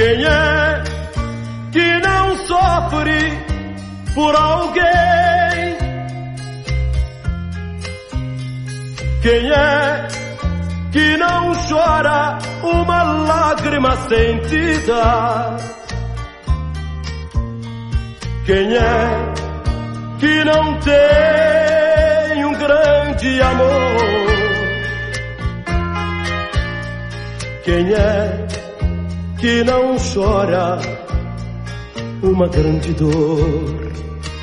Quem é que não sofre por alguém? Quem é que não chora uma lágrima sentida? Quem é que não tem um grande amor? Quem é que não chora uma grande dor?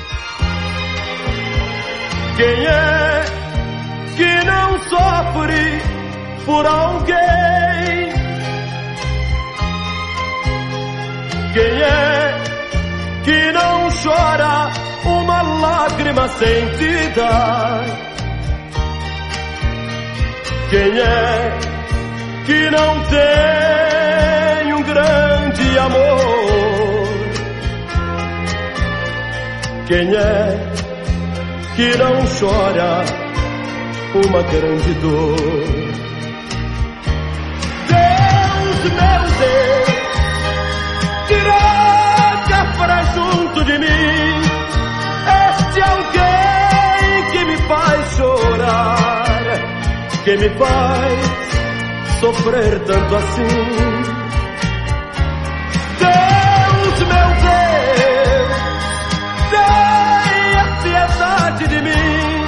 Quem é que não sofre por alguém? Quem é que não chora uma lágrima sentida? Quem é que não tem um grande amor? Quem é que não chora uma grande dor? Deus, meu Deus, traga pra junto de mim este alguém que me faz chorar, que me faz sofrer tanto assim. Deus, meu Deus, tenha piedade de mim,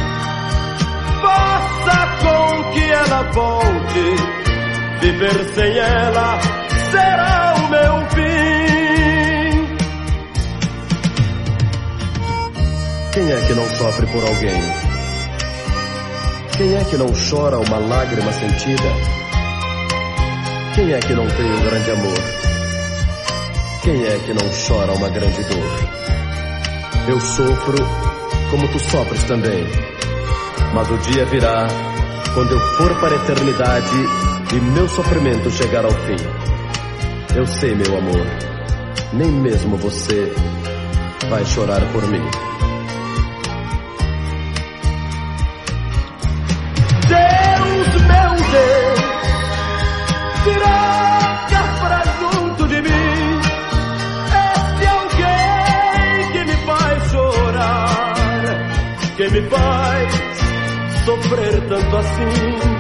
faça com que ela volte. Viver sem ela será o meu fim. Quem é que não sofre por alguém? Quem é que não chora uma lágrima sentida? Quem é que não tem um grande amor? Quem é que não chora uma grande dor? Eu sofro como tu sofres também, mas o dia virá quando eu for para a eternidade e meu sofrimento chegar ao fim. Eu sei, meu amor, nem mesmo você vai chorar por mim. Deus, meu Deus, traga pra junto de mim este alguém que me faz chorar, que me faz sofrer tanto assim.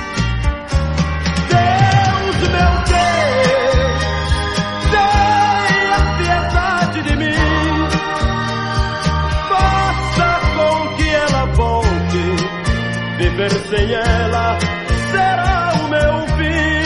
Deus, meu Deus, tenha piedade de mim, faça com que ela volte. Viver sem ela será o meu fim.